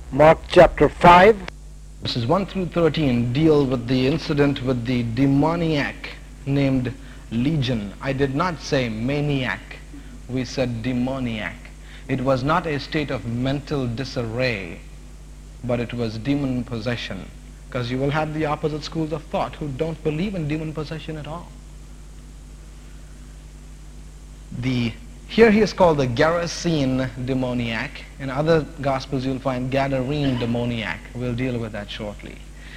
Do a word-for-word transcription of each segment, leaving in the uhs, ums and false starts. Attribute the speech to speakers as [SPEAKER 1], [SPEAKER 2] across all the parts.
[SPEAKER 1] Mark chapter five.
[SPEAKER 2] Verses one through thirteen deal with the incident with the demoniac named Legion. I did not say maniac. We said demoniac. It was not a state of mental disarray, but it was demon possession. Because you will have the opposite schools of thought who don't believe in demon possession at all. The Here he is called the Gerasene demoniac. In other Gospels you'll find Gadarene demoniac. We'll deal with that shortly.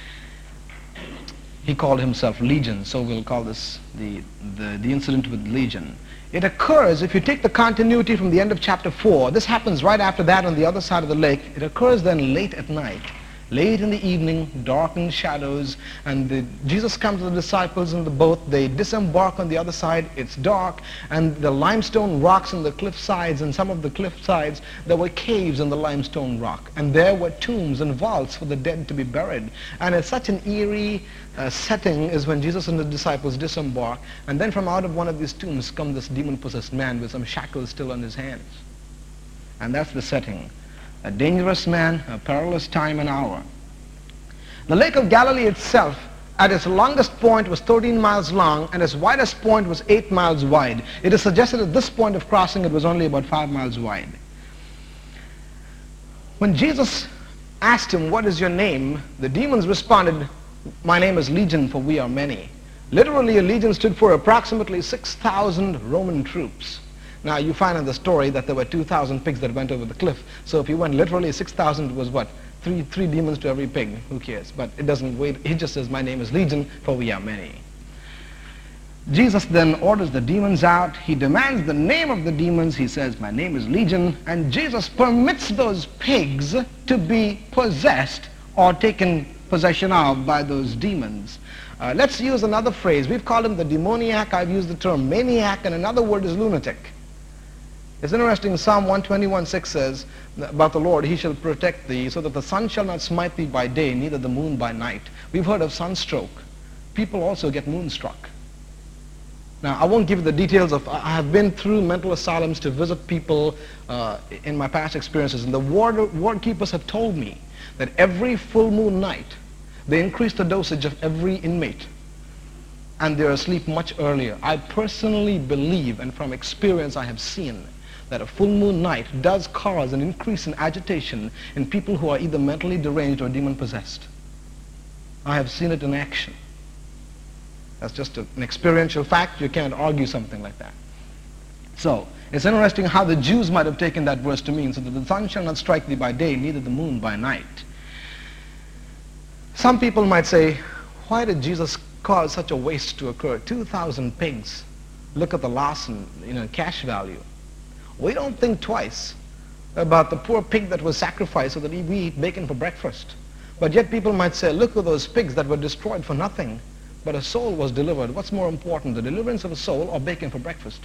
[SPEAKER 2] He called himself Legion, so we'll call this the, the, the incident with Legion. It occurs, if you take the continuity from the end of chapter four, this happens right after that on the other side of the lake. It occurs then late at night. Late in the evening, darkened shadows, and the, Jesus comes to the disciples in the boat. They disembark on the other side. It's dark, and the limestone rocks on the cliff sides, and some of the cliff sides, there were caves in the limestone rock, and there were tombs and vaults for the dead to be buried. And it's such an eerie uh, setting is when Jesus and the disciples disembark, and then from out of one of these tombs comes this demon-possessed man with some shackles still on his hands. And that's the setting. A dangerous man, a perilous time and hour. The Lake of Galilee itself, at its longest point, was thirteen miles long, and its widest point was eight miles wide. It is suggested at this point of crossing it was only about five miles wide. When Jesus asked him, "What is your name?" the demons responded, "My name is Legion, for we are many." Literally, a legion stood for approximately six thousand Roman troops. Now, you find in the story that there were two thousand pigs that went over the cliff. So if you went literally, six thousand was what? Three, three demons to every pig. Who cares? But it doesn't wait. He just says, "My name is Legion, for we are many." Jesus then orders the demons out. He demands the name of the demons. He says, "My name is Legion." And Jesus permits those pigs to be possessed or taken possession of by those demons. Uh, let's use another phrase. We've called him the demoniac. I've used the term maniac, and another word is lunatic. It's interesting, Psalm one twenty-one six says about the Lord, "He shall protect thee, so that the sun shall not smite thee by day, neither the moon by night." We've heard of sunstroke. People also get moonstruck. Now, I won't give you the details of, I have been through mental asylums to visit people uh, in my past experiences, and the ward, ward keepers have told me that every full moon night, they increase the dosage of every inmate, and they're asleep much earlier. I personally believe, and from experience I have seen, that a full moon night does cause an increase in agitation in people who are either mentally deranged or demon-possessed. I have seen it in action. That's just a, an experiential fact. You can't argue something like that. So, it's interesting how the Jews might have taken that verse to mean, "So that the sun shall not strike thee by day, neither the moon by night." Some people might say, why did Jesus cause such a waste to occur? two thousand pigs. Look at the loss in, you know, cash value. We don't think twice about the poor pig that was sacrificed so that we eat bacon for breakfast. But yet people might say, look at those pigs that were destroyed for nothing, but a soul was delivered. What's more important, the deliverance of a soul or bacon for breakfast?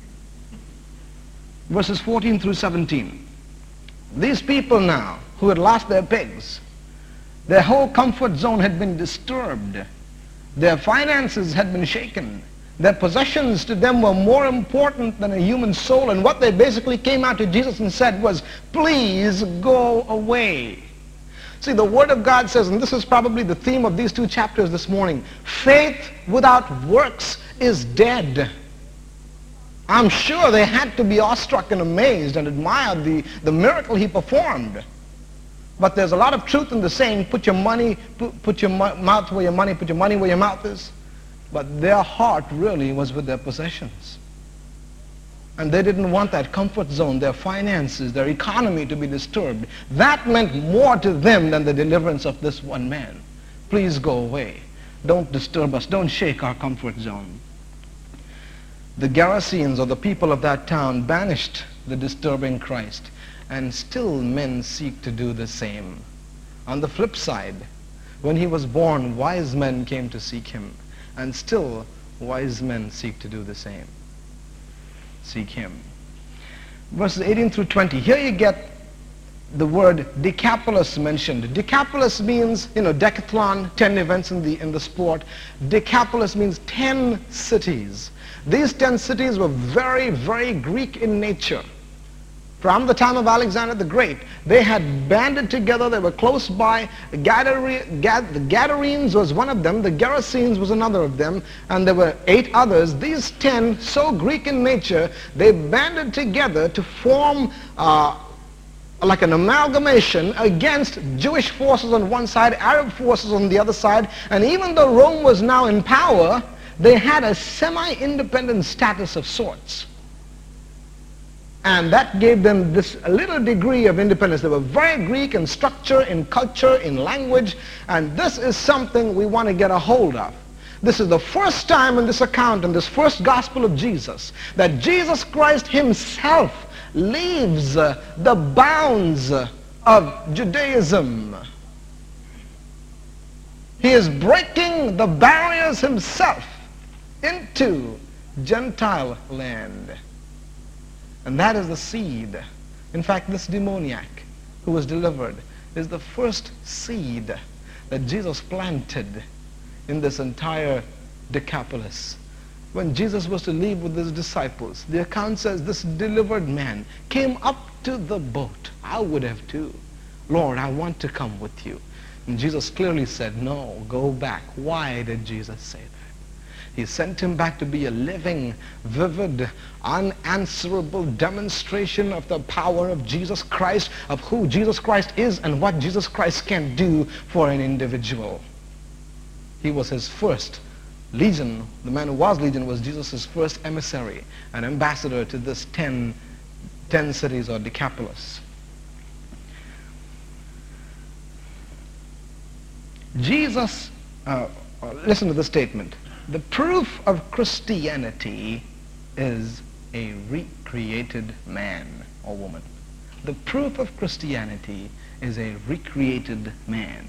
[SPEAKER 2] Verses fourteen through seventeen. These people now, who had lost their pigs, their whole comfort zone had been disturbed. Their finances had been shaken. Their possessions to them were more important than a human soul, and what they basically came out to Jesus and said was, "Please go away." See, the Word of God says, and this is probably the theme of these two chapters this morning, faith without works is dead. I'm sure they had to be awestruck and amazed and admired the, the miracle he performed. But there's a lot of truth in the saying, put your money, put, put your mouth where your money, put your money where your mouth is. But their heart really was with their possessions. And they didn't want that comfort zone, their finances, their economy to be disturbed. That meant more to them than the deliverance of this one man. Please go away. Don't disturb us. Don't shake our comfort zone. The Gerasenes, or the people of that town, banished the disturbing Christ. And still men seek to do the same. On the flip side, when he was born, wise men came to seek him. And still, wise men seek to do the same. Seek him. Verses eighteen through twenty. Here you get the word Decapolis mentioned. Decapolis means, you know, decathlon, ten events in the, in the sport. Decapolis means ten cities. These ten cities were very, very Greek in nature. From the time of Alexander the Great, they had banded together. They were close by. The, Gadare, Gad, the Gadarenes was one of them. The Gerasenes was another of them. And there were eight others. These ten, so Greek in nature, they banded together to form uh, like an amalgamation against Jewish forces on one side, Arab forces on the other side. And even though Rome was now in power, they had a semi-independent status of sorts. And that gave them this a little degree of independence. They were very Greek in structure, in culture, in language. And this is something we want to get a hold of. This is the first time in this account, in this first gospel of Jesus, that Jesus Christ himself leaves uh, the bounds uh, of Judaism. He is breaking the barriers himself into Gentile land. And that is the seed. In fact, this demoniac who was delivered is the first seed that Jesus planted in this entire Decapolis. When Jesus was to leave with his disciples, the account says this delivered man came up to the boat. I would have too. Lord, I want to come with you. And Jesus clearly said, no, go back. Why did Jesus say that? He sent him back to be a living, vivid, unanswerable demonstration of the power of Jesus Christ, of who Jesus Christ is and what Jesus Christ can do for an individual. He was his first legion. The man who was legion was Jesus' first emissary, an ambassador to this ten, ten cities or Decapolis. Jesus, uh, listen to this statement. The proof of Christianity is a recreated man or woman. The proof of Christianity is a recreated man.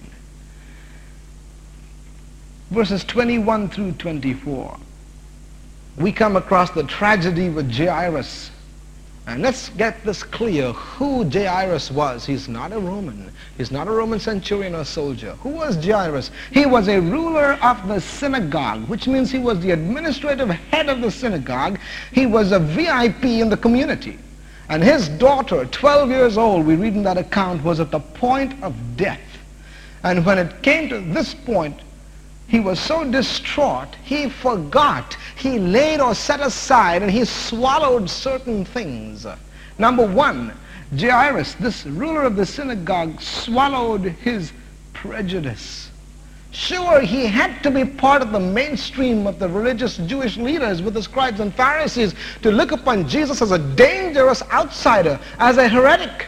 [SPEAKER 2] Verses twenty-one through twenty-four. We come across the tragedy with Jairus. And let's get this clear who Jairus was. He's not a Roman. He's not a Roman centurion or soldier. Who was Jairus? He was a ruler of the synagogue, which means he was the administrative head of the synagogue. He was a V I P in the community. And his daughter, twelve years old, we read in that account, was at the point of death. And when it came to this point, he was so distraught, he forgot. He laid or set aside and he swallowed certain things. Number one, Jairus, this ruler of the synagogue, swallowed his prejudice. Sure, he had to be part of the mainstream of the religious Jewish leaders with the scribes and Pharisees to look upon Jesus as a dangerous outsider, as a heretic.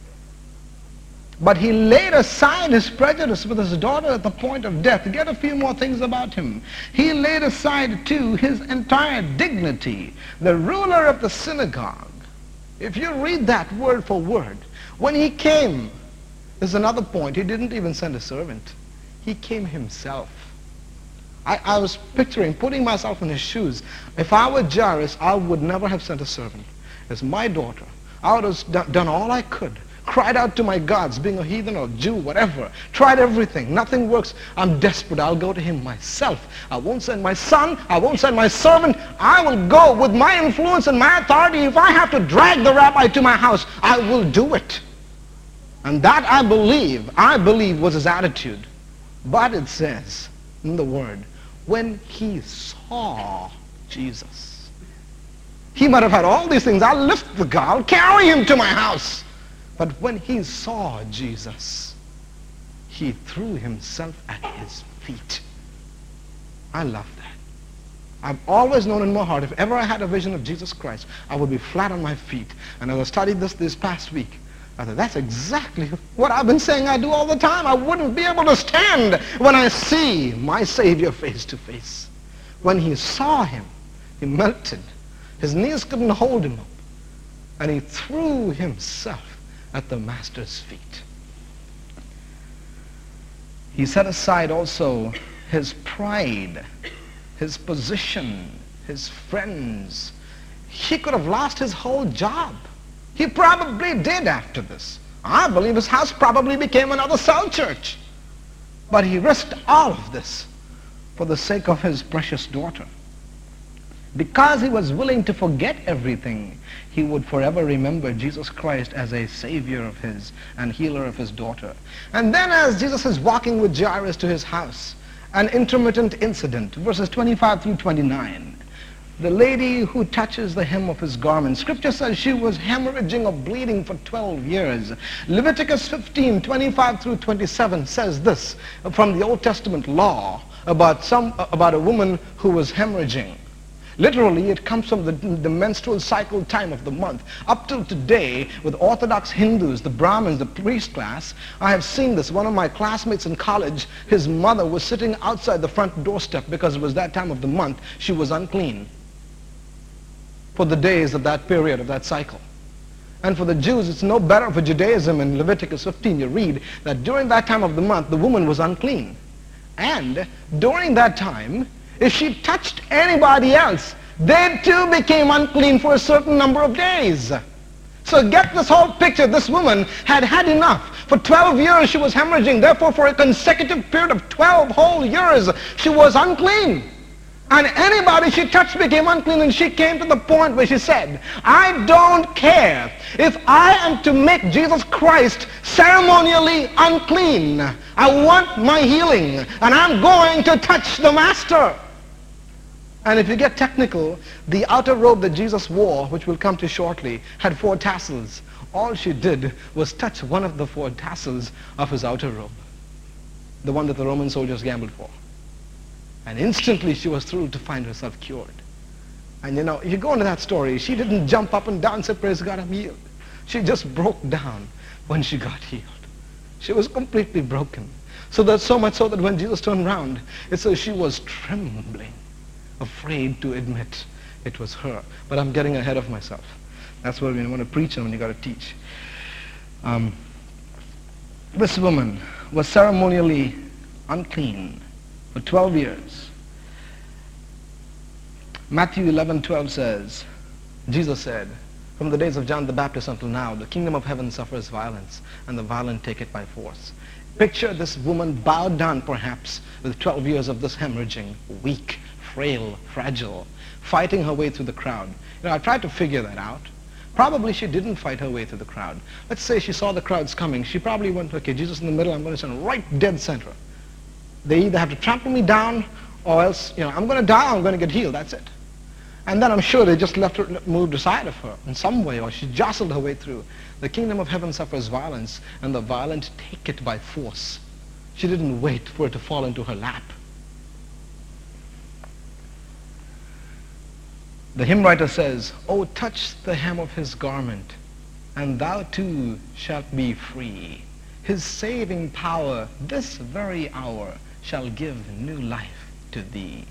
[SPEAKER 2] But he laid aside his prejudice with his daughter at the point of death. Get a few more things about him. He laid aside, too, his entire dignity. The ruler of the synagogue. If you read that word for word, when he came, there's another point. He didn't even send a servant. He came himself. I, I was picturing, putting myself in his shoes. If I were Jairus, I would never have sent a servant. It's my daughter. I would have done all I could. Cried out to my gods, being a heathen or Jew, whatever. Tried everything. Nothing works. I'm desperate. I'll go to him myself. I won't send my son. I won't send my servant. I will go with my influence and my authority. If I have to drag the rabbi to my house, I will do it. And that I believe, I believe was his attitude. But it says in the word, when he saw Jesus. He might have had all these things. I'll lift the guy. I'll carry him to my house. But when he saw Jesus, he threw himself at his feet. I love that. I've always known in my heart, if ever I had a vision of Jesus Christ, I would be flat on my feet. And as I studied this this past week, I thought, that's exactly what I've been saying I do all the time. I wouldn't be able to stand when I see my Savior face to face. When he saw him, he melted. His knees couldn't hold him up. And he threw himself at the master's feet. He set aside also his pride, his position, his friends. He could have lost his whole job. He probably did after this. I believe his house probably became another cell church. But he risked all of this for the sake of his precious daughter. Because he was willing to forget everything, he would forever remember Jesus Christ as a savior of his and healer of his daughter. And then as Jesus is walking with Jairus to his house, an intermittent incident, verses twenty-five through twenty-nine. The lady who touches the hem of his garment, Scripture says she was hemorrhaging or bleeding for twelve years. Leviticus fifteen, twenty-five through twenty-seven says this from the Old Testament law about, some, about a woman who was hemorrhaging. Literally, it comes from the, the menstrual cycle time of the month. Up till today, with Orthodox Hindus, the Brahmins, the priest class, I have seen this. One of my classmates in college, his mother was sitting outside the front doorstep because it was that time of the month. She was unclean for the days of that period, of that cycle. And for the Jews, it's no better. For Judaism, in Leviticus fifteen, you read that during that time of the month, the woman was unclean. And during that time, if she touched anybody else, they too became unclean for a certain number of days. So get this whole picture. This woman had had enough. For twelve years she was hemorrhaging. Therefore, for a consecutive period of twelve whole years, she was unclean. And anybody she touched became unclean, and she came to the point where she said, I don't care if I am to make Jesus Christ ceremonially unclean. I want my healing, and I'm going to touch the Master. And if you get technical, the outer robe that Jesus wore, which we'll come to shortly, had four tassels. All she did was touch one of the four tassels of his outer robe, the one that the Roman soldiers gambled for. And instantly she was thrilled to find herself cured. And you know, if you go into that story, she didn't jump up and down and say, praise God, I'm healed. She just broke down when she got healed. She was completely broken. So that's so much so that when Jesus turned around, it says she was trembling, afraid to admit it was her. But I'm getting ahead of myself. That's what we want to preach and when you got to teach. Um, this woman was ceremonially unclean for twelve years. Matthew eleven twelve says, Jesus said, from the days of John the Baptist until now, the kingdom of heaven suffers violence, and the violent take it by force. Picture this woman bowed down perhaps with twelve years of this hemorrhaging, weak, frail, fragile, fighting her way through the crowd. You know, I tried to figure that out. Probably she didn't fight her way through the crowd. Let's say she saw the crowds coming. She probably went, okay, Jesus in the middle, I'm going to stand right dead center. They either have to trample me down or else, you know, I'm going to die or I'm going to get healed. That's it. And then I'm sure they just left her, moved aside of her in some way, or she jostled her way through. The kingdom of heaven suffers violence, and the violent take it by force. She didn't wait for it to fall into her lap. The hymn writer says, oh, touch the hem of his garment, and thou too shalt be free. His saving power this very hour shall give new life to thee.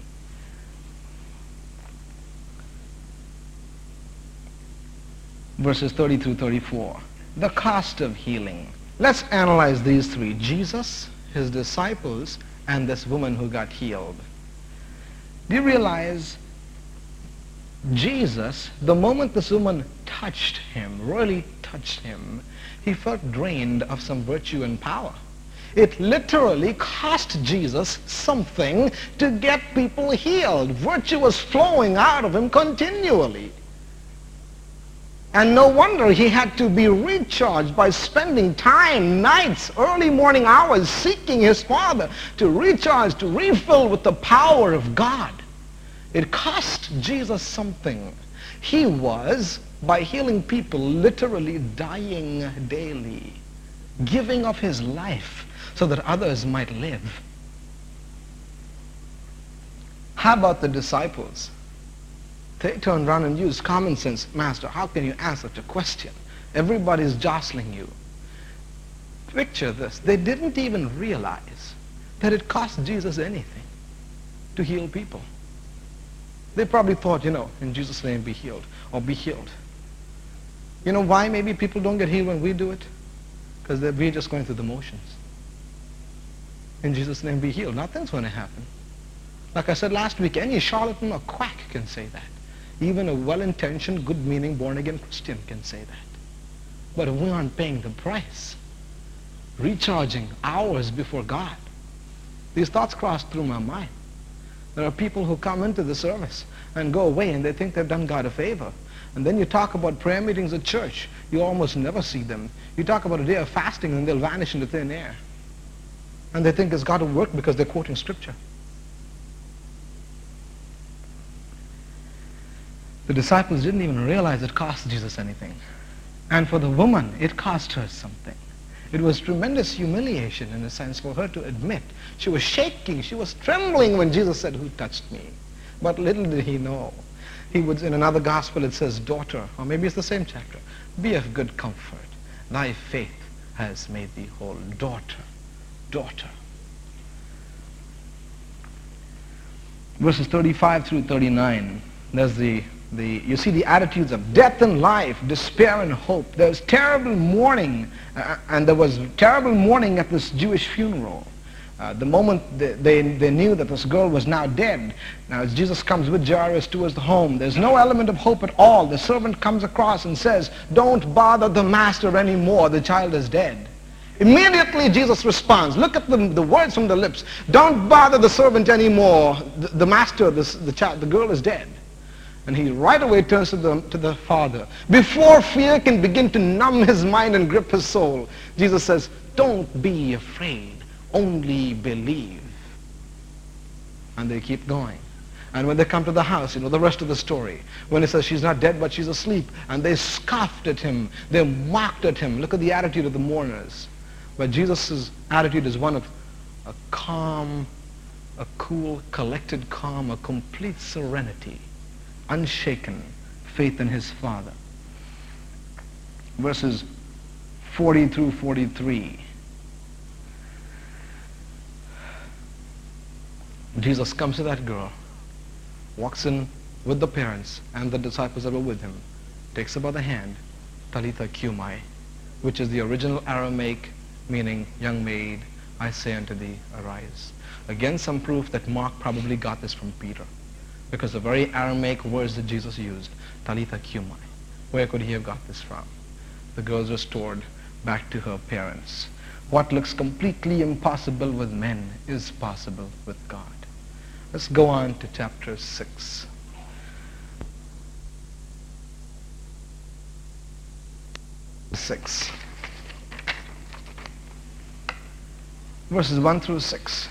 [SPEAKER 2] Verses thirty through thirty-four. The cost of healing. Let's analyze these three. Jesus, his disciples, and this woman who got healed. Do you realize Jesus, the moment this woman touched him, really touched him, he felt drained of some virtue and power. It literally cost Jesus something to get people healed. Virtue was flowing out of him continually. And no wonder he had to be recharged by spending time, nights, early morning hours, seeking his Father to recharge, to refill with the power of God. It cost Jesus something. He was, by healing people, literally dying daily, giving of his life so that others might live. How about the disciples? They turned around and used common sense. Master, how can you ask such a question? Everybody's jostling you. Picture this. They didn't even realize that it cost Jesus anything to heal people. They probably thought, you know, in Jesus' name be healed, or be healed. You know why maybe people don't get healed when we do it? Because we're just going through the motions. In Jesus' name be healed. Nothing's going to happen. Like I said last week, any charlatan or quack can say that. Even a well-intentioned, good-meaning, born-again Christian can say that. But if we aren't paying the price, recharging hours before God, these thoughts crossed through my mind. There are people who come into the service and go away and they think they've done God a favor. And then you talk about prayer meetings at church, you almost never see them. You talk about a day of fasting and they'll vanish into thin air. And they think it's got to work because they're quoting scripture. The disciples didn't even realize it cost Jesus anything. And for the woman, it cost her something. It was tremendous humiliation in a sense for her to admit. She was shaking, she was trembling when Jesus said, "Who touched me?" But little did he know. He would, in another gospel it says, "Daughter," or maybe it's the same chapter, "be of good comfort. Thy faith has made thee whole." Daughter, daughter. Verses thirty-five through thirty-nine, there's the The, you see the attitudes of death and life, despair and hope. There's terrible mourning, uh, and there was terrible mourning at this Jewish funeral. Uh, the moment they, they, they knew that this girl was now dead, now as Jesus comes with Jairus towards the home, there's no element of hope at all. The servant comes across and says, "Don't bother the master anymore, the child is dead." Immediately Jesus responds. Look at the, the words from the lips. "Don't bother the servant anymore, the, the master, this, the, child, the girl is dead." And he right away turns to the, to the father. Before fear can begin to numb his mind and grip his soul, Jesus says, "Don't be afraid, only believe." And they keep going. And when they come to the house, you know the rest of the story. When he says she's not dead but she's asleep, and they scoffed at him, they mocked at him. Look at the attitude of the mourners. But Jesus' attitude is one of a calm, a cool, collected calm, a complete serenity. Unshaken faith in his Father. Verses forty through forty-three. Jesus comes to that girl, walks in with the parents and the disciples that were with him, takes her by the hand, Talitha Cumi, which is the original Aramaic meaning, "Young maid, I say unto thee, arise." Again, some proof that Mark probably got this from Peter, because the very Aramaic words that Jesus used, Talitha Cumi. Where could he have got this from? The girl's restored back to her parents. What looks completely impossible with men is possible with God. Let's go on to chapter six. Six. Verses one through six.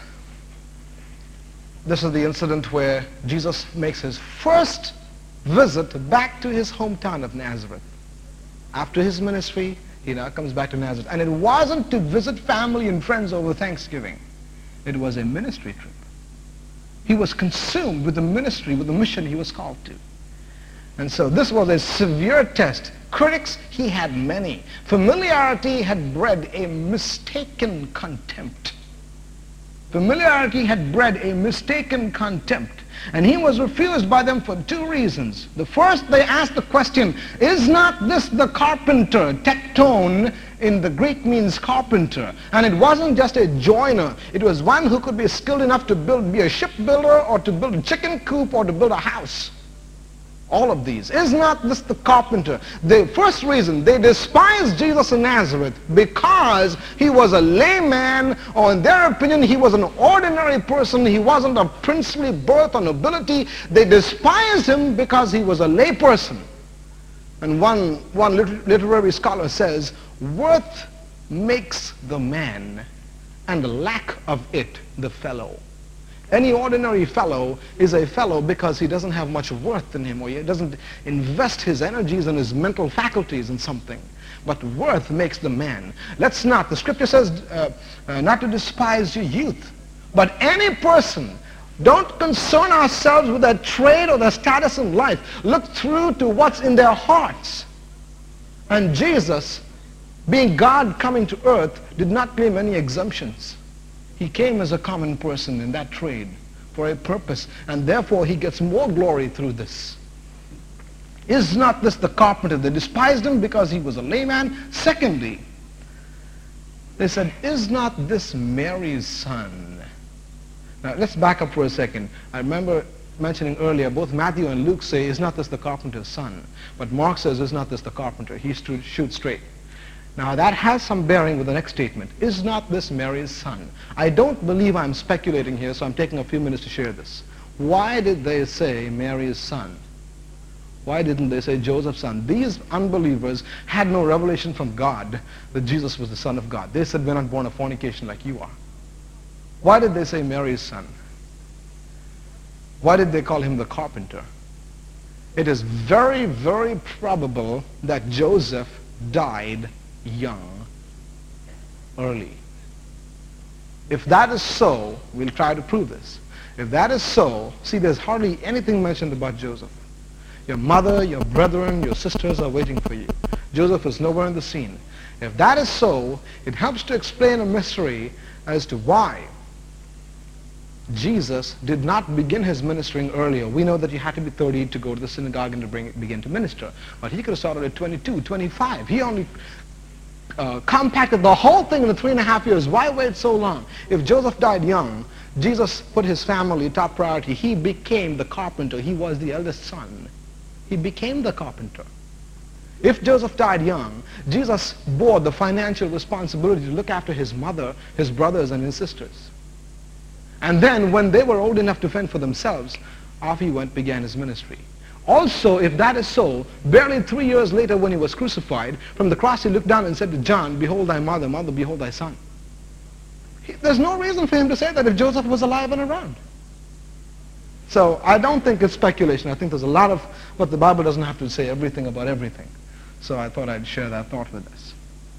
[SPEAKER 2] This is the incident where Jesus makes his first visit back to his hometown of Nazareth. After his ministry, he now comes back to Nazareth. And it wasn't to visit family and friends over Thanksgiving. It was a ministry trip. He was consumed with the ministry, with the mission he was called to. And so this was a severe test. Critics, he had many. Familiarity had bred a mistaken contempt. Familiarity had bred a mistaken contempt. And he was refused by them for two reasons. The first, they asked the question, "Is not this the carpenter?" Tekton in the Greek means carpenter. And it wasn't just a joiner. It was one who could be skilled enough to build, be a shipbuilder, or to build a chicken coop, or to build a house. All of these. Is not this the carpenter? The first reason, they despised Jesus of Nazareth because he was a layman, or in their opinion, he was an ordinary person. He wasn't of princely birth or nobility. They despised him because he was a lay person. And one, one liter- literary scholar says, "Worth makes the man, and lack of it the fellow." Any ordinary fellow is a fellow because he doesn't have much worth in him, or he doesn't invest his energies and his mental faculties in something. But worth makes the man. Let's not, the scripture says uh, uh, not to despise your youth. But any person, don't concern ourselves with their trade or their status in life. Look through to what's in their hearts. And Jesus, being God coming to earth, did not claim any exemptions. He came as a common person in that trade for a purpose, and therefore he gets more glory through this. Is not this the carpenter? They despised him because he was a layman. Secondly, they said, "Is not this Mary's son?" Now let's back up for a second. I remember mentioning earlier, both Matthew and Luke say, "Is not this the carpenter's son?" But Mark says, "Is not this the carpenter?" He shoots straight. Now that has some bearing with the next statement. Is not this Mary's son? I don't believe I'm speculating here, so I'm taking a few minutes to share this. why did they say Mary's son? Why didn't they say Joseph's son? These unbelievers had no revelation from God that Jesus was the Son of God. They said, we're not born of fornication like you are. Why did they say Mary's son? Why did they call him the carpenter? It is very, very probable that Joseph died young, early. If that is so, we'll try to prove this. If that is so, see, there's hardly anything mentioned about Joseph. Your mother, your brethren, your sisters are waiting for you. Joseph is nowhere in the scene. If that is so, it helps to explain a mystery as to why Jesus did not begin his ministering earlier. We know that you had to be thirty to go to the synagogue and to bring, begin to minister. But he could have started at twenty-two, twenty-five. He only uh, compacted the whole thing in the three and a half years. Why wait so long? If Joseph died young, Jesus put his family top priority. He became the carpenter. He was the eldest son. He became the carpenter. If Joseph died young, Jesus bore the financial responsibility to look after his mother, his brothers, and his sisters. And then when they were old enough to fend for themselves, off he went, began his ministry. Also, if that is so, barely three years later when he was crucified, from the cross he looked down and said to John, behold thy mother, mother, behold thy son. He, there's no reason for him to say that if Joseph was alive and around. So I don't think it's speculation. I think there's a lot of, but the Bible doesn't have to say everything about everything. So I thought I'd share that thought with us.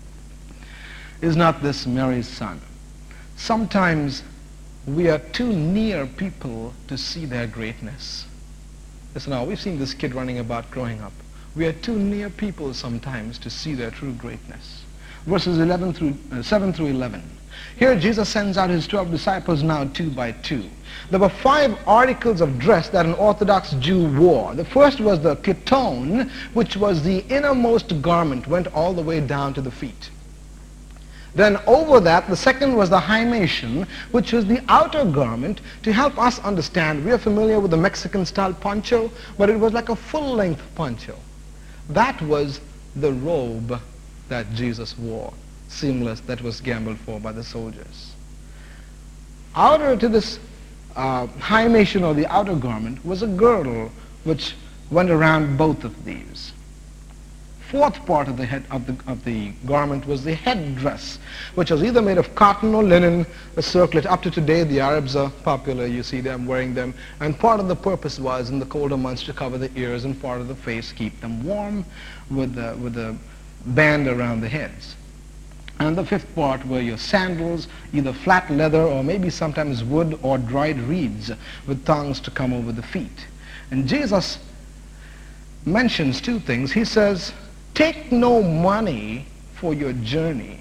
[SPEAKER 2] Is not this Mary's son? Sometimes we are too near people to see their greatness. Listen now, we've seen this kid running about growing up. We are too near people sometimes to see their true greatness. Verses eleven through, uh, seven through eleven. Here Jesus sends out his twelve disciples now two by two. There were five articles of dress that an Orthodox Jew wore. The first was the chiton, which was the innermost garment, went all the way down to the feet. Then over that, the second was the hymation, which was the outer garment. To help us understand, we are familiar with the Mexican-style poncho, but it was like a full-length poncho. That was the robe that Jesus wore, seamless, that was gambled for by the soldiers. Outer to this uh, hymation, or the outer garment, was a girdle which went around both of these. Fourth part of the head of the of the garment was the headdress, which was either made of cotton or linen, a circlet. Up to today, the Arabs are popular. You see them wearing them. And part of the purpose was in the colder months to cover the ears, and part of the face, keep them warm, with the, with the band around the heads. And the fifth part were your sandals, either flat leather or maybe sometimes wood or dried reeds with thongs to come over the feet. And Jesus mentions two things. He says, take no money for your journey.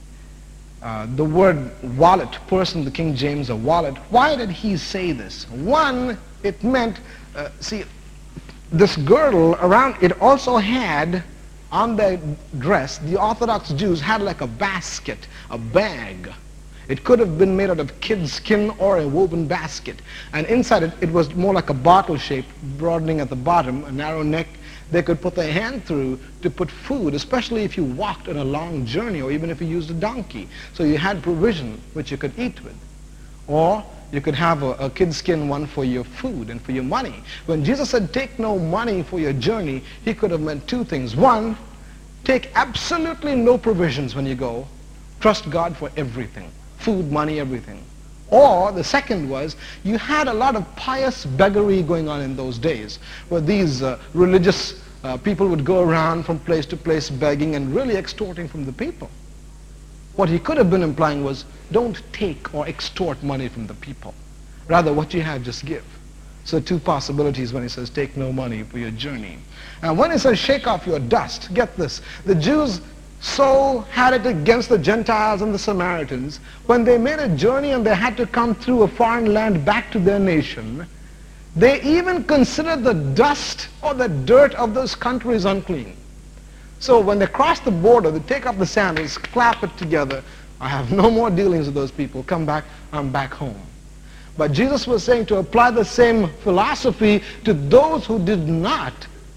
[SPEAKER 2] Uh, the word wallet, person, the King James, a wallet. Why did he say this? One, it meant, uh, see, this girdle around, it also had on their dress, the Orthodox Jews had like a basket, a bag. It could have been made out of kid skin or a woven basket. And inside it, it was more like a bottle shape, broadening at the bottom, a narrow neck. They could put their hand through to put food, especially if you walked on a long journey or even if you used a donkey. So you had provision which you could eat with. Or you could have a, a kid skin one for your food and for your money. When Jesus said, take no money for your journey, he could have meant two things. One, take absolutely no provisions when you go. Trust God for everything. Food, money, everything. Or the second was, you had a lot of pious beggary going on in those days, where these uh, religious uh, people would go around from place to place begging and really extorting from the people. What he could have been implying was, don't take or extort money from the people. Rather, what you have, just give. So two possibilities when he says, take no money for your journey. And when he says, shake off your dust, get this. The Jews so had it against the Gentiles and the Samaritans. When they made a journey and they had to come through a foreign land back to their nation, they even considered the dust or the dirt of those countries unclean. So when they cross the border, they take off the sandals, clap it together. I have no more dealings with those people. Come back, I'm back home. But Jesus was saying to apply the same philosophy to those who did not,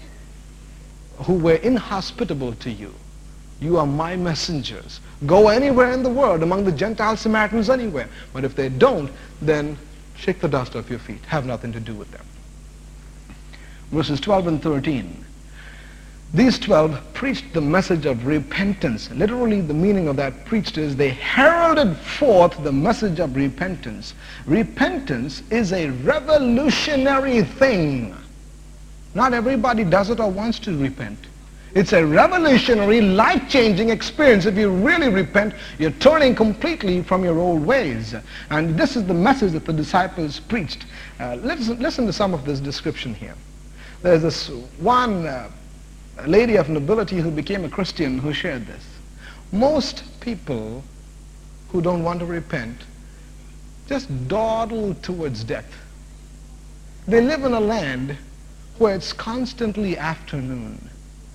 [SPEAKER 2] who were inhospitable to you. You are my messengers. Go anywhere in the world, among the Gentile Samaritans, anywhere. But if they don't, then Shake the dust off your feet. Have nothing to do with them. Verses twelve and thirteen. These twelve preached the message of repentance. Literally, the meaning of that preached is they heralded forth the message of repentance. Repentance is a revolutionary thing. Not everybody does it or wants to repent. It's a revolutionary, life-changing experience. If you really repent, you're turning completely from your old ways. And this is the message that the disciples preached. Uh, listen, listen to some of this description here. There's this one uh, lady of nobility who became a Christian who shared this. Most people who don't want to repent just dawdle towards death. They live in a land where it's constantly afternoon.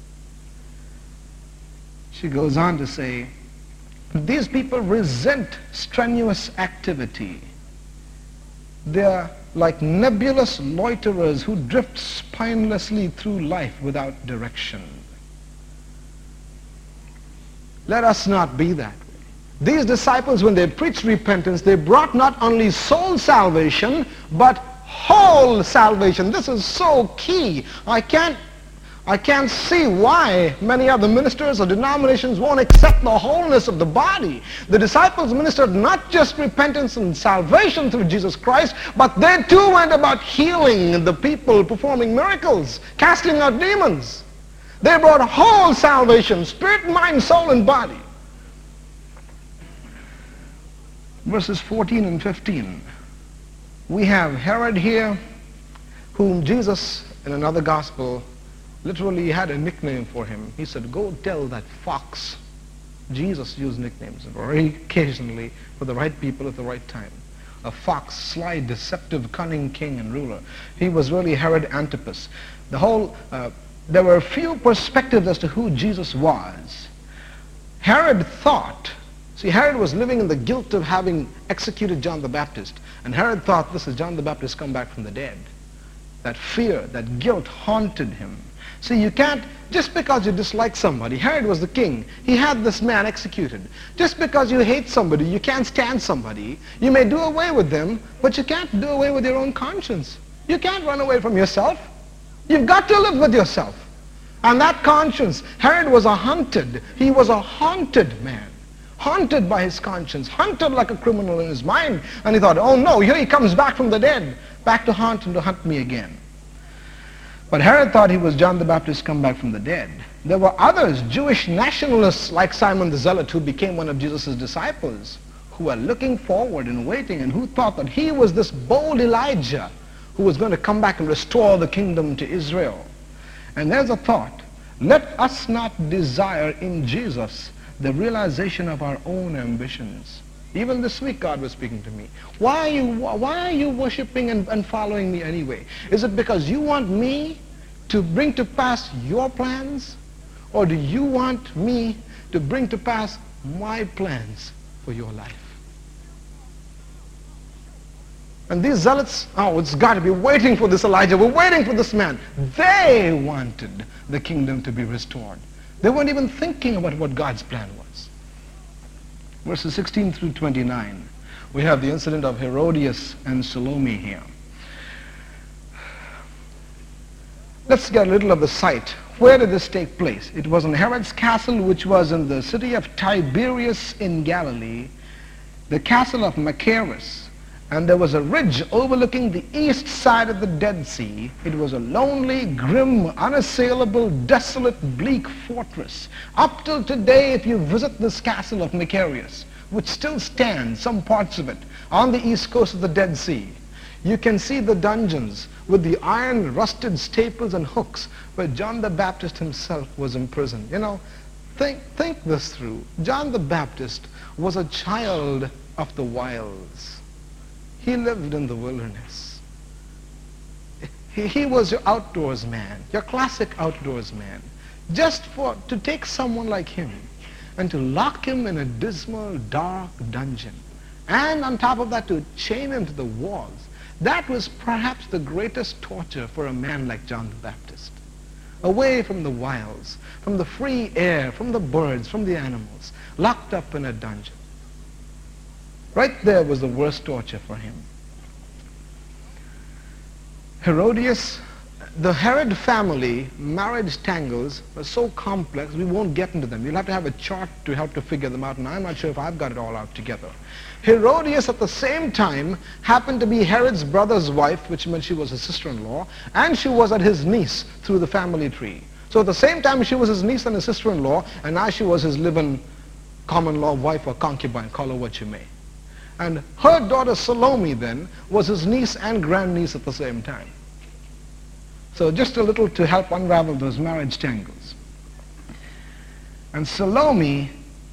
[SPEAKER 2] She goes on to say, these people resent strenuous activity. They're like nebulous loiterers who drift spinelessly through life without direction. Let us not be that way. These disciples, when they preached repentance, they brought not only soul salvation, but whole salvation. This is so key. I can't I can't see why many other ministers or denominations won't accept the wholeness of the body. The disciples ministered not just repentance and salvation through Jesus Christ, but they too went about healing the people, performing miracles, casting out demons. They brought whole salvation, spirit, mind, soul, and body. Verses fourteen and fifteen. We have Herod here, whom Jesus, in another gospel, literally had a nickname for him. He said, go tell that fox. Jesus used nicknames very occasionally for the right people at the right time. A fox, sly, deceptive, cunning king and ruler. He was really Herod Antipas. The whole, uh, there were a few perspectives as to who Jesus was. Herod thought, see, Herod was living in the guilt of having executed John the Baptist. And Herod thought, this is John the Baptist come back from the dead. That fear, that guilt haunted him. See, you can't, just because you dislike somebody, Herod was the king, he had this man executed. Just because you hate somebody, you can't stand somebody, you may do away with them, but you can't do away with your own conscience. You can't run away from yourself. You've got to live with yourself. And that conscience, Herod was a hunted, he was a haunted man. Haunted by his conscience, hunted like a criminal in his mind. And he thought, oh no, here he comes back from the dead, back to haunt and to hunt me again. But Herod thought he was John the Baptist come back from the dead. There were others, Jewish nationalists like Simon the Zealot, who became one of Jesus' disciples, who were looking forward and waiting, and who thought that he was this bold Elijah who was going to come back and restore the kingdom to Israel. And there's a thought, let us not desire in Jesus the realization of our own ambitions. Even this week God was speaking to me. Why are you, why are you worshiping and, and following me anyway? Is it because you want me to bring to pass your plans? Or do you want me to bring to pass my plans for your life? And these zealots, oh, it's got to be waiting for this Elijah. We're waiting for this man. They wanted the kingdom to be restored. They weren't even thinking about what God's plan was. Verses sixteen through twenty-nine. We have the incident of Herodias and Salome here. Let's get a little of the site. Where did this take place? It was in Herod's castle, which was in the city of Tiberias in Galilee, the castle of Machaerus. And there was a ridge overlooking the east side of the Dead Sea. It was a lonely, grim, unassailable, desolate, bleak fortress. Up till today, if you visit this castle of Machaerus, which still stands, some parts of it, on the east coast of the Dead Sea, you can see the dungeons with the iron rusted staples and hooks where John the Baptist himself was imprisoned. You know, think, think this through. John the Baptist was a child of the wilds. He lived in the wilderness. He, he was your outdoors man, your classic outdoors man. Just for, to take someone like him and to lock him in a dismal, dark dungeon. And on top of that, to chain him to the walls. That was perhaps the greatest torture for a man like John the Baptist. Away from the wilds, from the free air, from the birds, from the animals, locked up in a dungeon. Right there was the worst torture for him. Herodias, the Herod family marriage tangles were so complex we won't get into them. You'll have to have a chart to help to figure them out, and I'm not sure if I've got it all out together. Herodias at the same time happened to be Herod's brother's wife, which meant she was his sister-in-law, and she was at his niece through the family tree. So at the same time she was his niece and his sister-in-law, and now she was his live-in common law wife or concubine, call her what you may. And her daughter Salome then was his niece and grandniece at the same time. So just a little to help unravel those marriage tangles. And Salome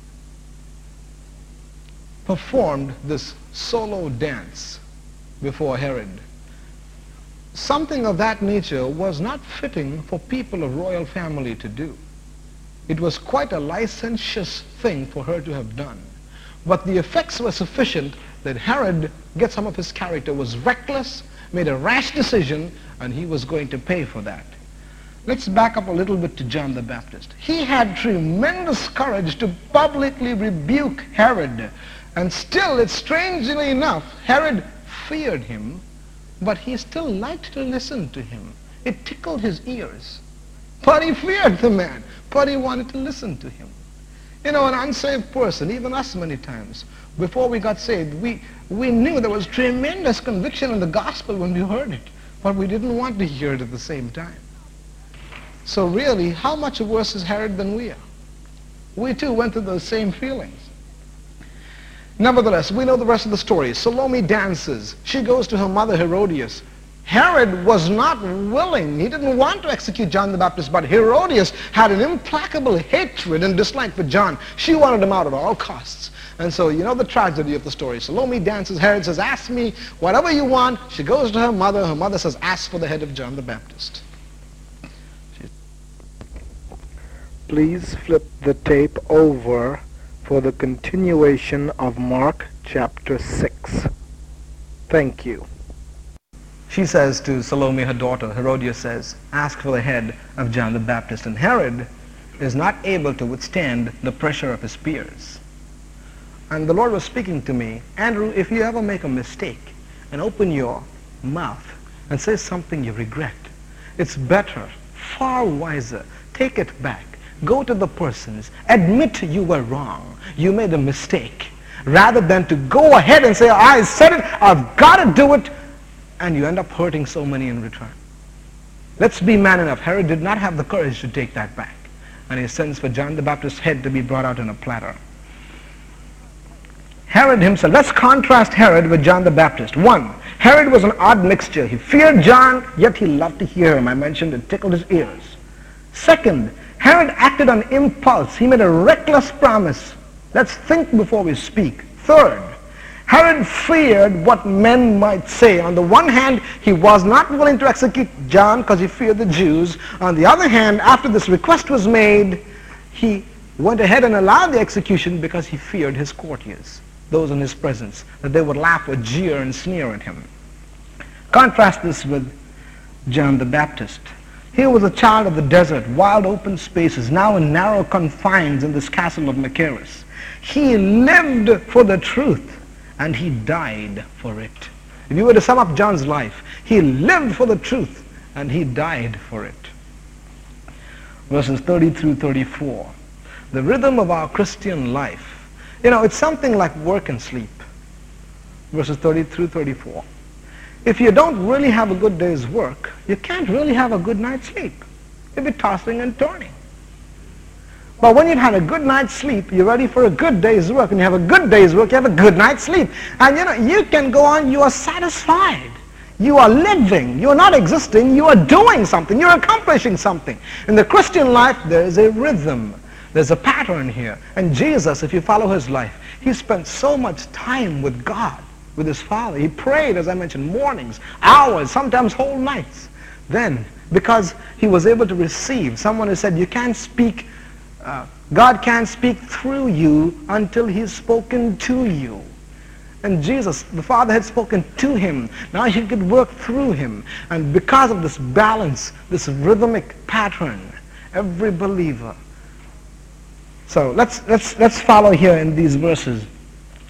[SPEAKER 2] performed this solo dance before Herod. Something of that nature was not fitting for people of royal family to do. It was quite a licentious thing for her to have done. But the effects were sufficient that Herod, get some of his character, was reckless, made a rash decision, and he was going to pay for that. Let's back up a little bit to John the Baptist. He had tremendous courage to publicly rebuke Herod, and still, it's strangely enough, Herod feared him, but he still liked to listen to him. It tickled his ears. But he feared the man, but he wanted to listen to him. You know, an unsaved person, even us many times, before we got saved, we, we knew there was tremendous conviction in the gospel when we heard it, but we didn't want to hear it at the same time. So really, how much worse is Herod than we are? We too went through those same feelings. Nevertheless, we know the rest of the story. Salome dances. She goes to her mother Herodias. Herod was not willing. He didn't want to execute John the Baptist, but Herodias had an implacable hatred and dislike for John. She wanted him out at all costs. And so, you know the tragedy of the story. Salome dances. Herod says, ask me whatever you want. She goes to her mother. Her mother says, ask for the head of John the Baptist.
[SPEAKER 1] Please flip the tape over for the continuation of Mark chapter six. Thank you.
[SPEAKER 2] She says to Salome, her daughter, Herodias says, ask for the head of John the Baptist. And Herod is not able to withstand the pressure of his peers. And the Lord was speaking to me, Andrew, if you ever make a mistake and open your mouth and say something you regret, it's better, far wiser, take it back. Go to the persons, admit you were wrong, you made a mistake, rather than to go ahead and say, I said it, I've got to do it, and you end up hurting so many in return. Let's be man enough. Herod did not have the courage to take that back, and he sends for John the Baptist's head to be brought out in a platter. Herod himself, let's contrast Herod with John the Baptist. One, Herod was an odd mixture. He feared John, yet he loved to hear him. I mentioned it tickled his ears. Second, Herod acted on impulse. He made a reckless promise. Let's think before we speak. Third, Herod feared what men might say. On the one hand, he was not willing to execute John because he feared the Jews. On the other hand, after this request was made, he went ahead and allowed the execution because he feared his courtiers, those in his presence, that they would laugh or jeer and sneer at him. Contrast this with John the Baptist. He was a child of the desert, wild open spaces, now in narrow confines in this castle of Machaerus. He lived for the truth, and he died for it. If you were to sum up John's life, he lived for the truth, and he died for it. Verses thirty through thirty-four. The rhythm of our Christian life. You know, it's something like work and sleep. Verses thirty through thirty-four. If you don't really have a good day's work, you can't really have a good night's sleep. You'll be tossing and turning. But when you've had a good night's sleep, you're ready for a good day's work. And you have a good day's work, you have a good night's sleep. And you know, you can go on, you are satisfied. You are living. You are not existing. You are doing something. You're accomplishing something. In the Christian life, there is a rhythm. There's a pattern here. And Jesus, if you follow his life, he spent so much time with God, with his Father. He prayed, as I mentioned, mornings, hours, sometimes whole nights. Then, because he was able to receive, someone has said, you can't speak, uh, God can't speak through you until he's spoken to you. And Jesus, the Father had spoken to him. Now he could work through him. And because of this balance, this rhythmic pattern, every believer. So let's, let's, let's follow here in these verses.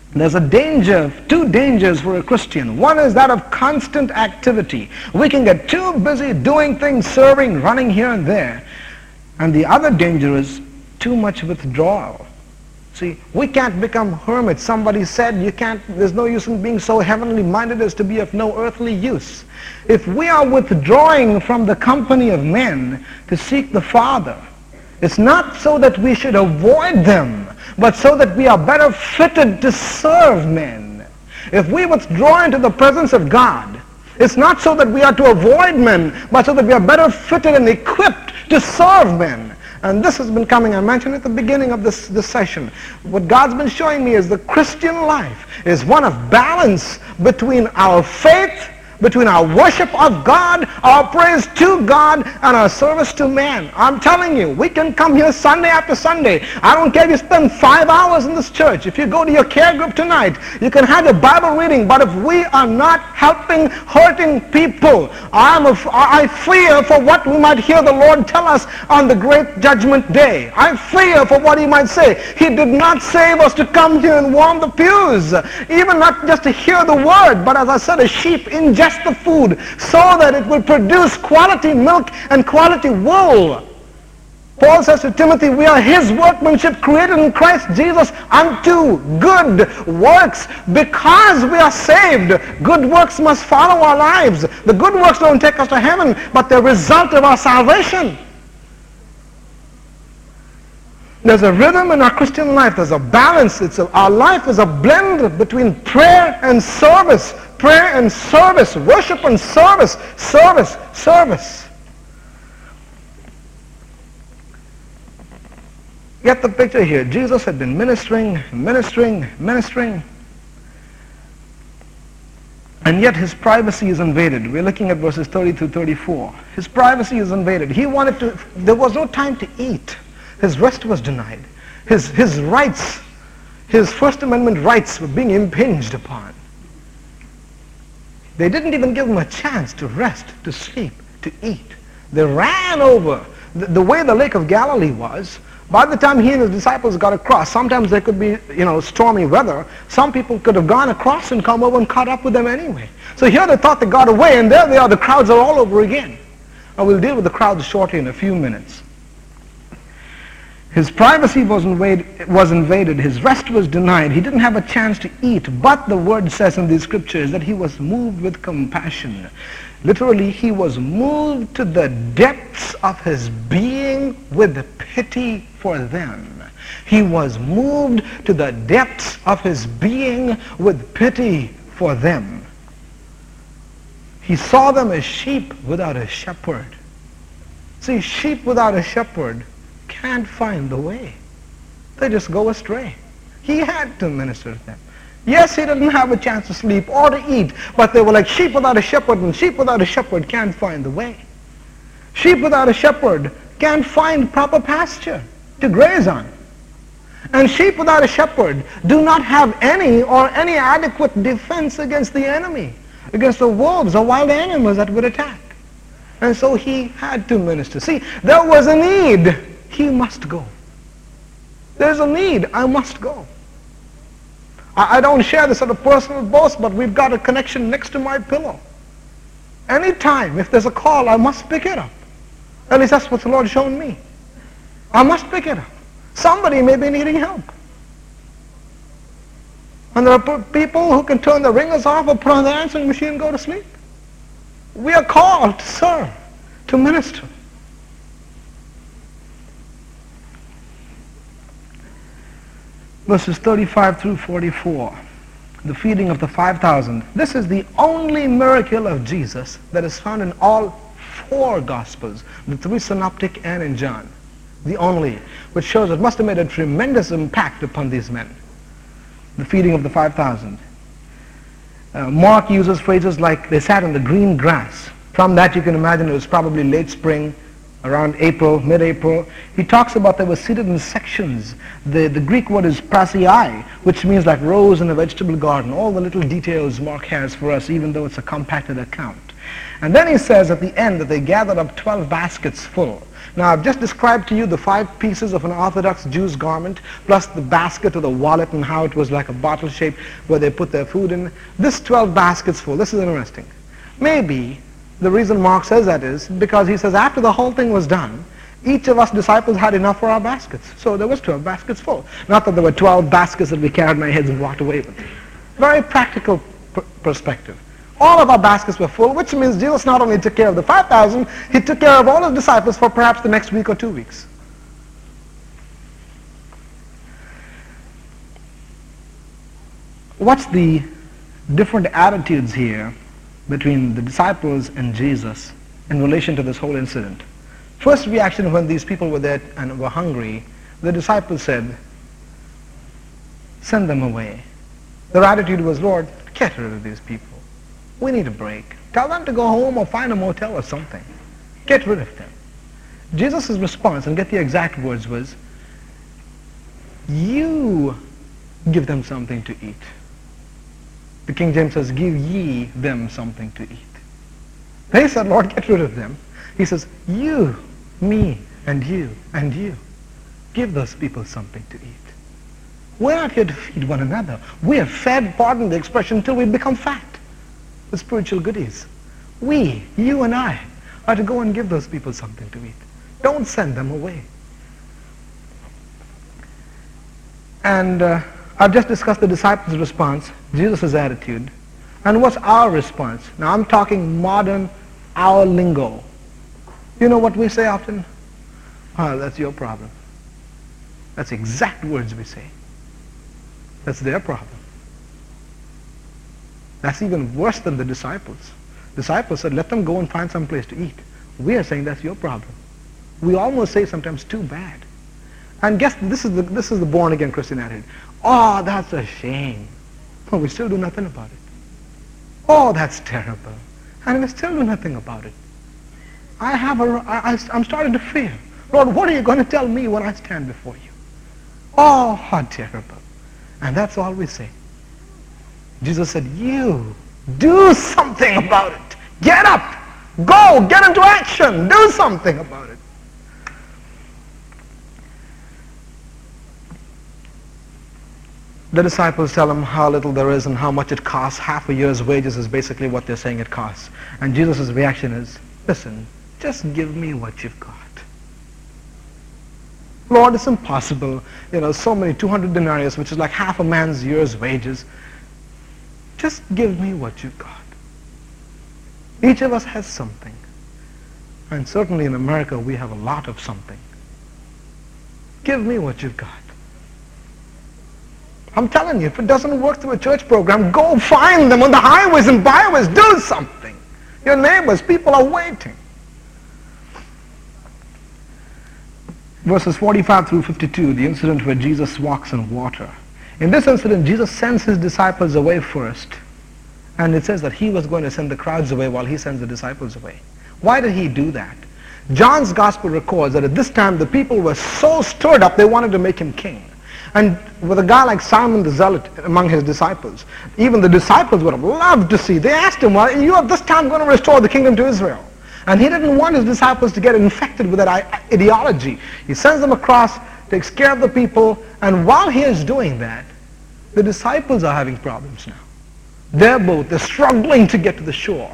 [SPEAKER 2] There's a danger, two dangers for a Christian. One is that of constant activity. We can get too busy doing things, serving, running here and there. And the other danger is too much withdrawal. See, we can't become hermits. Somebody said you can't, there's no use in being so heavenly minded as to be of no earthly use. If we are withdrawing from the company of men to seek the Father, it's not so that we should avoid them, but so that we are better fitted to serve men. If we withdraw into the presence of God, it's not so that we are to avoid men, but so that we are better fitted and equipped to serve men. And this has been coming, I mentioned at the beginning of this, this session. What God's been showing me is the Christian life is one of balance between our faith, between our worship of God, our praise to God, and our service to man. I'm telling you, we can come here Sunday after Sunday. I don't care if you spend five hours in this church. If you go to your care group tonight, you can have your Bible reading. But if we are not helping hurting people, I'm a, I fear for what we might hear the Lord tell us on the great judgment day. I fear for what he might say. He did not save us to come here and warm the pews, even not just to hear the word, but as I said, a sheep ingests the food so that it will produce quality milk and quality wool. Paul says to Timothy, we are his workmanship created in Christ Jesus unto good works. Because we are saved, good works must follow our lives. The good works don't take us to heaven, but they're a result of our salvation. There's a rhythm in our Christian life. There's a balance. It's a, our life is a blend between prayer and service. Prayer and service. Worship and service. Service. Service. Get the picture here. Jesus had been ministering, ministering, ministering. And yet his privacy is invaded. We're looking at verses thirty through thirty-four. His privacy is invaded. He wanted to, there was no time to eat. His rest was denied. His, his rights, his First Amendment rights were being impinged upon. They didn't even give him a chance to rest, to sleep, to eat. They ran over. The, the way the Lake of Galilee was, by the time he and his disciples got across, sometimes there could be, you know, stormy weather. Some people could have gone across and come over and caught up with them anyway. So here they thought they got away, and there they are. The crowds are all over again. And we'll deal with the crowds shortly in a few minutes. His privacy was invaded, was invaded. His rest was denied. He didn't have a chance to eat. But the word says in the scriptures that he was moved with compassion. Literally, he was moved to the depths of his being with pity for them. He was moved to the depths of his being with pity for them. He saw them as sheep without a shepherd. See, sheep without a shepherd can't find the way. They just go astray. He had to minister to them. Yes, he didn't have a chance to sleep or to eat, but they were like sheep without a shepherd, and sheep without a shepherd can't find the way. Sheep without a shepherd can't find proper pasture to graze on. And sheep without a shepherd do not have any or any adequate defense against the enemy, against the wolves or wild animals that would attack. And so he had to minister. See, there was a need. He must go. There's a need. I must go. I, I don't share this as a personal boast, but we've got a connection next to my pillow. Anytime, if there's a call, I must pick it up. At least that's what the Lord shown me. I must pick it up. Somebody may be needing help. And there are people who can turn the ringers off or put on the answering machine and go to sleep. We are called to serve, to minister. Verses thirty-five through forty-four, the feeding of the five thousand. This is the only miracle of Jesus that is found in all four Gospels, the three synoptic and in John. The only, which shows it must have made a tremendous impact upon these men. The feeding of the five thousand. Uh, Mark uses phrases like they sat on the green grass. From that you can imagine it was probably late spring, around April, mid-April. He talks about they were seated in sections. The, the Greek word is prasiai, which means like rows in a vegetable garden. All the little details Mark has for us, even though it's a compacted account. And then he says at the end that they gathered up twelve baskets full. Now, I've just described to you the five pieces of an Orthodox Jew's garment, plus the basket or the wallet and how it was like a bottle shape where they put their food in. This twelve baskets full. This is interesting. Maybe the reason Mark says that is because he says after the whole thing was done, each of us disciples had enough for our baskets. So there was twelve baskets full. Not that there were twelve baskets that we carried in our heads and walked away with. Very practical pr- perspective. All of our baskets were full, which means Jesus not only took care of the five thousand, he took care of all his disciples for perhaps the next week or two weeks. What's the different attitudes here between the disciples and Jesus in relation to this whole incident? First reaction when these people were there and were hungry, the disciples said, send them away. Their attitude was, Lord, get rid of these people. We need a break. Tell them to go home or find a motel or something. Get rid of them. Jesus' response, and get the exact words, was, you give them something to eat. The King James says, give ye them something to eat. They said, Lord, get rid of them. He says, you, me, and you, and you, give those people something to eat. We're not here to feed one another. We are fed, pardon the expression, until we become fat with spiritual goodies. We, you and I, are to go and give those people something to eat. Don't send them away. And uh, I've just discussed the disciples' response, Jesus' attitude, and what's our response? Now I'm talking modern, our lingo. You know what we say often? Oh, that's your problem. That's exact words we say. That's their problem. That's even worse than the disciples. Disciples said, let them go and find some place to eat. We are saying that's your problem. We almost say sometimes too bad. And guess this is the this is the born again Christian attitude. Oh, that's a shame. But we still do nothing about it. Oh, that's terrible. And we still do nothing about it. I have a I, I, I'm starting to fear. Lord, what are you going to tell me when I stand before you? Oh, how terrible. And that's all we say. Jesus said, you do something about it. Get up. Go. Get into action. Do something about it. The disciples tell him how little there is and how much it costs. Half a year's wages is basically what they're saying it costs. And Jesus' reaction is, listen, just give me what you've got. Lord, it's impossible. You know, so many, two hundred denarius, which is like half a man's year's wages. Just give me what you've got. Each of us has something. And certainly in America, we have a lot of something. Give me what you've got. I'm telling you, if it doesn't work through a church program, go find them on the highways and byways. Do something. Your neighbors, people are waiting. Verses forty-five through fifty-two, the incident where Jesus walks on water. In this incident, Jesus sends his disciples away first. And it says that he was going to send the crowds away while he sends the disciples away. Why did he do that? John's gospel records that at this time the people were so stirred up they wanted to make him king. And with a guy like Simon the Zealot among his disciples, even the disciples would have loved to see. They asked him, well, are you at this time going to restore the kingdom to Israel? And he didn't want his disciples to get infected with that ideology. He sends them across, takes care of the people, and while he is doing that, the disciples are having problems now. They're both, they're struggling to get to the shore.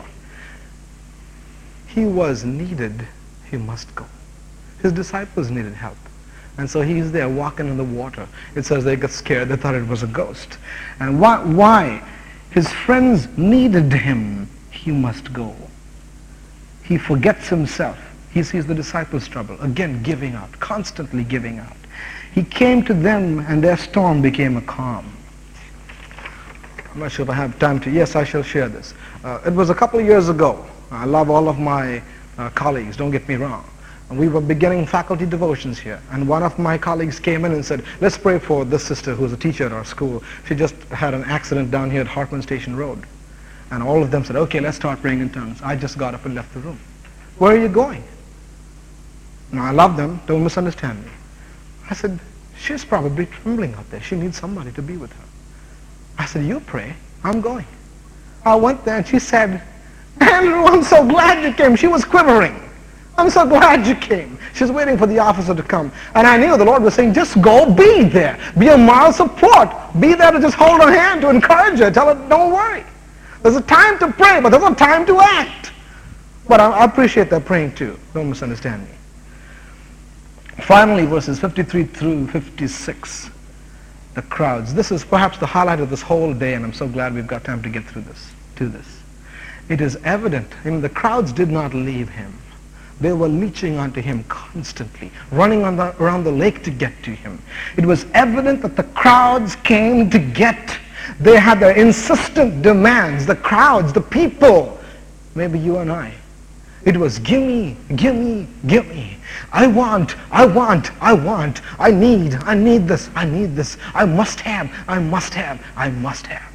[SPEAKER 2] He was needed, he must go. His disciples needed help. And so he's there walking in the water. It says they got scared, they thought it was a ghost. And why? Why? His friends needed him, he must go. He forgets himself. He sees the disciples' trouble. Again, giving out, constantly giving out. He came to them and their storm became a calm. I'm not sure if I have time to, yes, I shall share this. Uh, it was a couple of years ago. I love all of my uh, colleagues, don't get me wrong. And we were beginning faculty devotions here. And one of my colleagues came in and said, let's pray for this sister who's a teacher at our school. She just had an accident down here at Hartman Station Road. And all of them said, okay, let's start praying in tongues. I just got up and left the room. Where are you going? Now, I love them. Don't misunderstand me. I said, she's probably trembling out there. She needs somebody to be with her. I said, you pray. I'm going. I went there and she said, Andrew, I'm so glad you came. She was quivering. I'm so glad you came. She's waiting for the officer to come. And I knew the Lord was saying, just go, be there. Be a moral support. Be there to just hold her hand, to encourage her. Tell her, don't worry. There's a time to pray, but there's a time to act. But I, I appreciate that praying too. Don't misunderstand me. Finally, verses fifty-three through fifty-six. The crowds. This is perhaps the highlight of this whole day, and I'm so glad we've got time to get through this, to this. It is evident, I mean, the crowds did not leave him. They were leeching onto him constantly, running on the, around the lake to get to him. It was evident that the crowds came to get. They had their insistent demands. The crowds, the people, maybe you and I. It was gimme, gimme, gimme. I want, I want, I want. I need, I need this, I need this. I must have, I must have, I must have.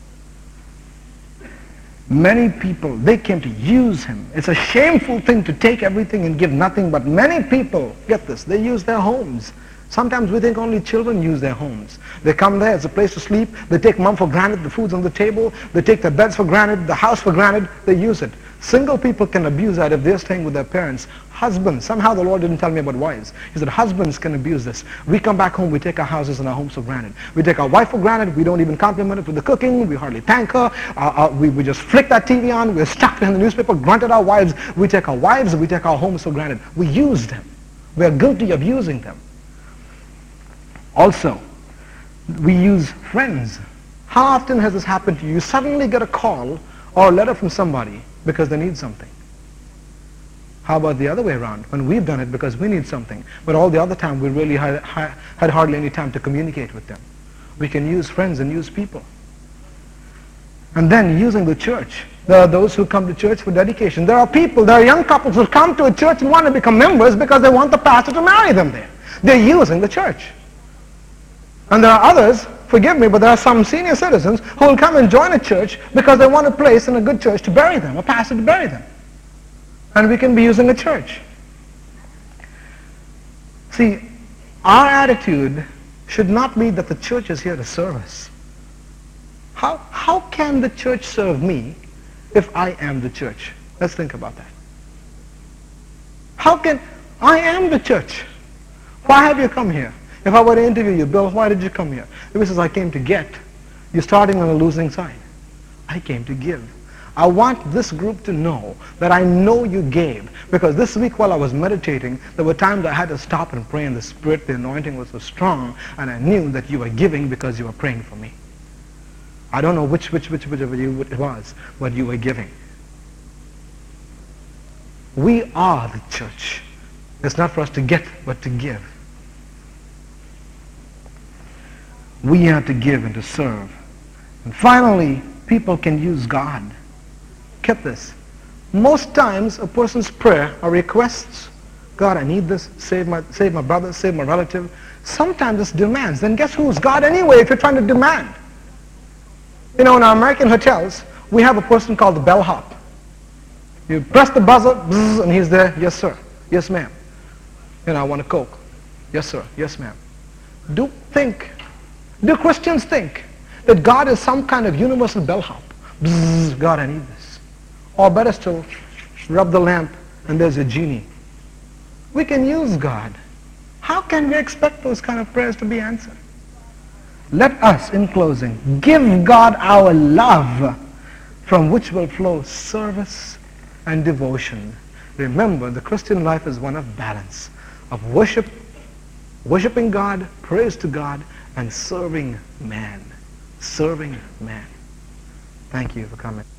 [SPEAKER 2] Many people, they came to use him. It's a shameful thing to take everything and give nothing, but many people, get this, they use their homes. Sometimes we think only children use their homes. They come there, it's a place to sleep. They take mom for granted, the food's on the table. They take their beds for granted, the house for granted. They use it. Single people can abuse that if they're staying with their parents. Husbands, somehow the Lord didn't tell me about wives. He said husbands can abuse this. We come back home, we take our houses and our homes for granted. We take our wife for granted, we don't even compliment her for the cooking, we hardly thank her, uh, uh, we, we just flick that T V on, we're stuck in the newspaper, grunted our wives. We take our wives, we take our homes for granted. We use them. We are guilty of using them. Also, we use friends. How often has this happened to you? You suddenly get a call or a letter from somebody because they need something. How about the other way around? When we've done it because we need something, but all the other time we really had, had hardly any time to communicate with them. We can use friends and use people. And then using the church. There are those who come to church for dedication. There are people, there are young couples who come to a church and want to become members because they want the pastor to marry them there. They're using the church. And there are others, forgive me, but there are some senior citizens who will come and join a church because they want a place in a good church to bury them, a pastor to bury them. And we can be using a church. See, our attitude should not be that the church is here to serve us. How, how can the church serve me if I am the church? Let's think about that. How can, I am the church. Why have you come here? If I were to interview you, Bill, why did you come here? If he says, I came to get, you're starting on a losing side. I came to give. I want this group to know that I know you gave. Because this week while I was meditating, there were times I had to stop and pray in the Spirit. The anointing was so strong, and I knew that you were giving because you were praying for me. I don't know which, which, which, whichever you it was, but you were giving. We are the church. It's not for us to get, but to give. We are to give and to serve. And finally, people can use God. Get this. Most times, a person's prayer or requests, God, I need this, save my, save my brother, save my relative. Sometimes it's demands. Then guess who's God anyway if you're trying to demand? You know, in our American hotels, we have a person called the bellhop. You press the buzzer, bzz, and he's there. Yes, sir. Yes, ma'am. You know, I want a Coke. Yes, sir. Yes, ma'am. Do think, do Christians think that God is some kind of universal bellhop? Bzz, God, I need this. Or better still, rub the lamp and there's a genie. We can use God. How can we expect those kind of prayers to be answered? Let us, in closing, give God our love, from which will flow service and devotion. Remember, the Christian life is one of balance, of worship, worshiping God, praise to God, and serving man. Serving man. Thank you for coming.